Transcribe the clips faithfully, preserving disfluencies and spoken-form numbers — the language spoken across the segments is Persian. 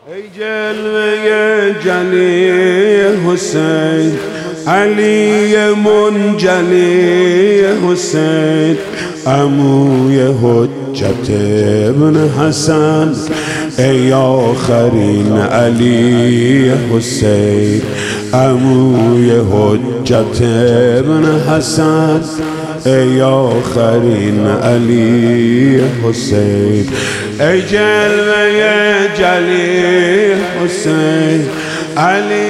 ای جلوه جلی حسین، علی منجلی حسین، عموی حجت ابن حسن، ای آخرین علی حسین، عموی حجت ابن حسن، ای آخرین علی حسین. ای جلوه جلی حسین، علی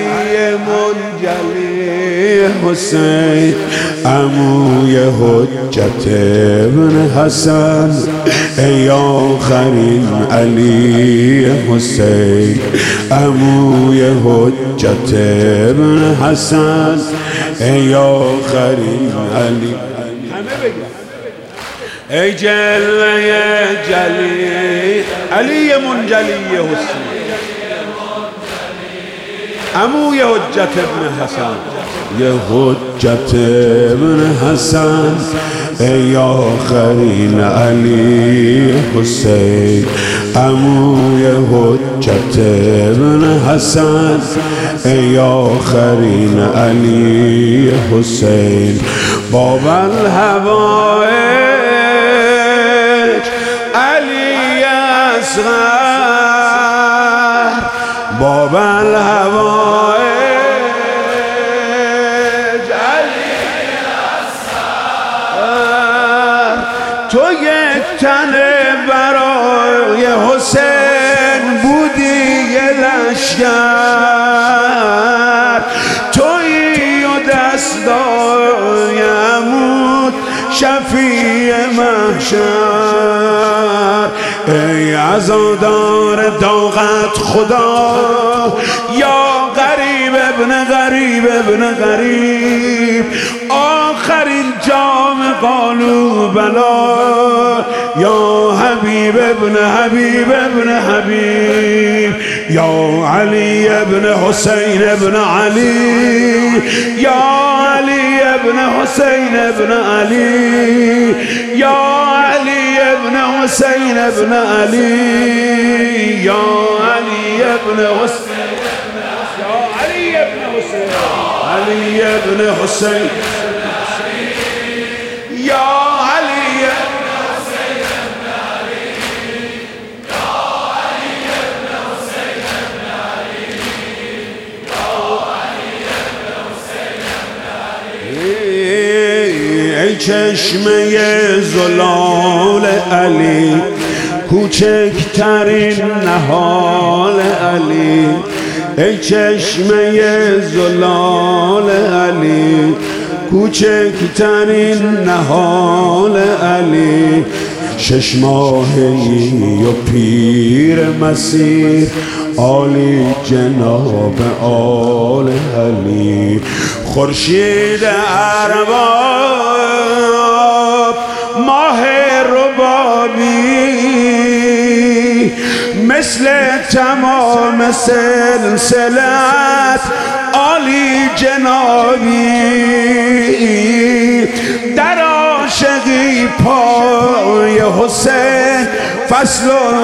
منجلی حسین، عموی حجت ابن حسن، ای آخرین علی حسین، عموی حجت ابن حسن، ای آخرین علی. ای جلوه جلی علی منجلی حسین، عموی حجت ابن حسن، یه حجت ابن حسن، ای آخرین علی حسین، عموی حجت ابن حسن، ای آخرین علی حسین. باب الهوایج علی اصغر، باب الهوایج علی اصغر، تو یک تن برای حسین بودی یه لشگر، تویی و دستای عمود شفیع محشر. ای عزادار داغت خدا، یا غریب ابن غریب ابن غریب، آخرین جام قالوا بلا، یا حبیب ابن حبیب ابن حبیب، یا علی ابن حسین ابن علی، یا علی ابن حسین ابن علی، یا علی ابن حسین ابن علی، یا علی ابن حسین، یا علی ابن حسین، علی ابن حسین، یا علی ابن حسین ابن علی، یا علی ابن حسین ابن علی، یا علی ابن حسین ابن علی. ای چشمه زلال علی، کوچکترین نهال علی، ای چشمه زلال علی، کوچکترین نهال علی، شش ماهی و پیر مسیح، عالی جناب آل علی، خورشید ارباب ماه ربابی، مثل تمام سلسلت عالی جنابی، در عاشقی پای حسین فصل و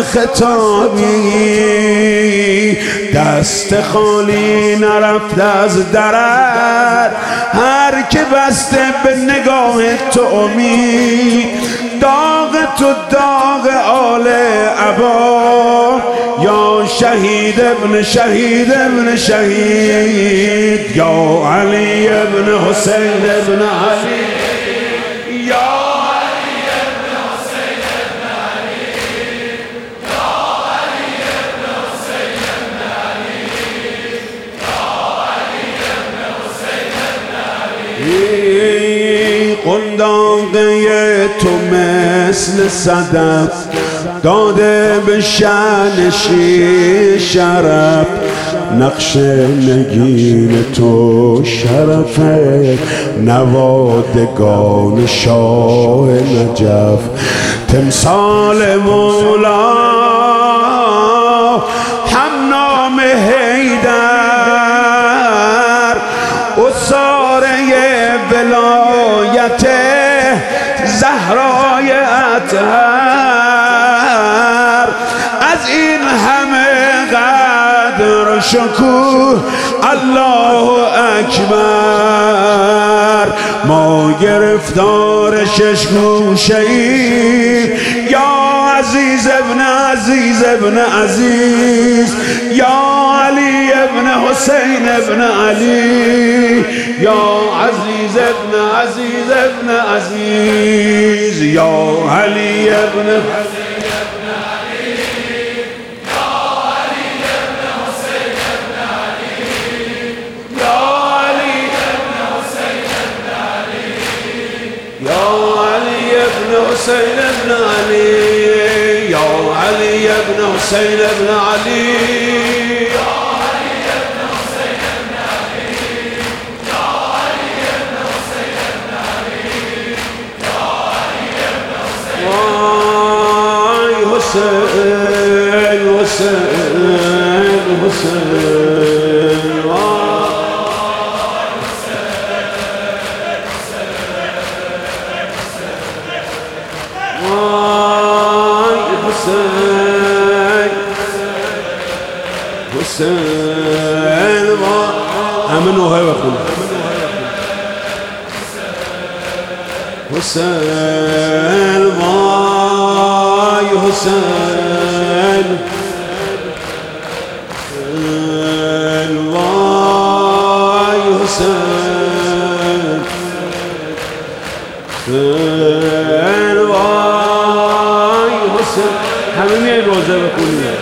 خطابی، دست خالی نرفت از درت هر که بسته به نگاه تو امید، داغ تو داغ آل عبا، یا شهید ابن شهید ابن شهید، یا علی ابن حسین ابن علی، یا علی ابن حسین ابن علی، یا علی ابن حسین ابن علی، یا علی ابن حسین ابن علی. قنداقه تو مثل صدف داده به شأن شرف، نقش نگین تو شرفه، نوادگان شاه نجف، تمثال مولا همنام حیدر، اساره ولایت زهرای اطهر، از این همه غم شکوه الله اکبر. ما گرفتار شش گوشه ایم یا عزیز ابن عزیز ابن عزیز، یا علی ابن حسین ابن علی، یا عزیز ابن عزیز ابن عزیز، یا علی ابن حسين بن علي، يا علي بن حسين بن علي، يا علي بن حسين بن علي، يا علي بن حسين بن علي، يا علي بن حسين. واي حسين حسين حسين حسين امنوا هاي واخونا حسين ماي حسين ماي حسين ماي حسين همه میای روزه بخونید.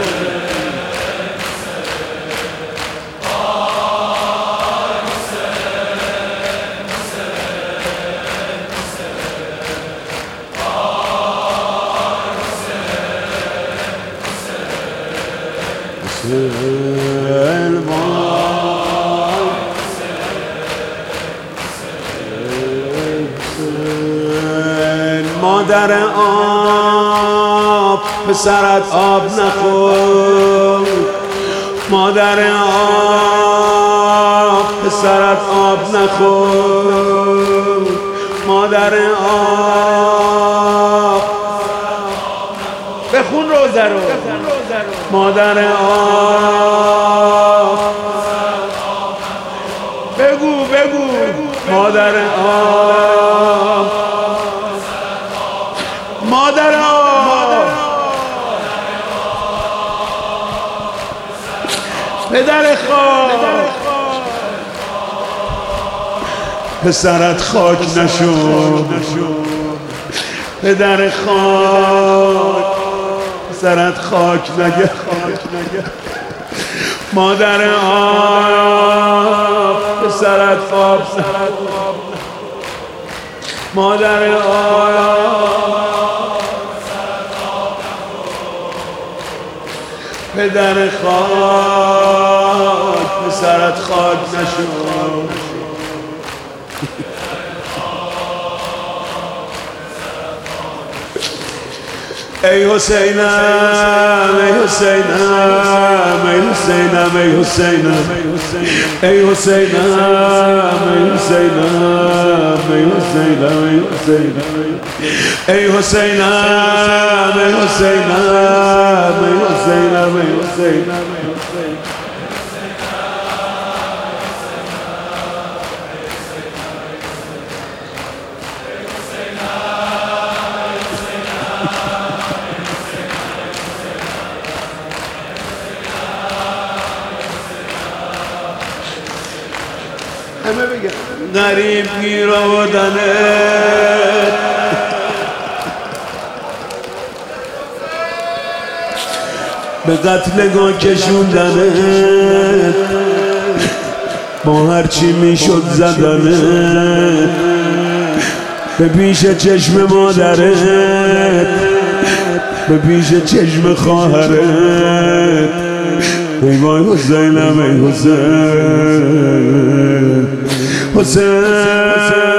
مادر آب پسرت آب نخور، مادر آب پسرت آب نخور، مادر آب بخون روزه رو، مادر آب بگو بگو مادر آب، مادر آب پدر خاک پسرت خاک نشد، پدر خاک پسرت خاک نگه، مادر آب پسرت آب، مادر آب پدر خاک پسرت خاک نشد. ای حسینم ای حسینم ای حسینم ای حسینم ای حسینم ای حسینم ای حسینم ای حسینم ای حسینم ای حسینم ای حسینم ای حسینم. همه بگم غریب گیر آوردنت، به قتلگاه کشوندنت، با هرچی میشد زدنت، به پیش چشم مادرت، به پیش چشم خواهرت. ای وای حسینم ای حسین حسین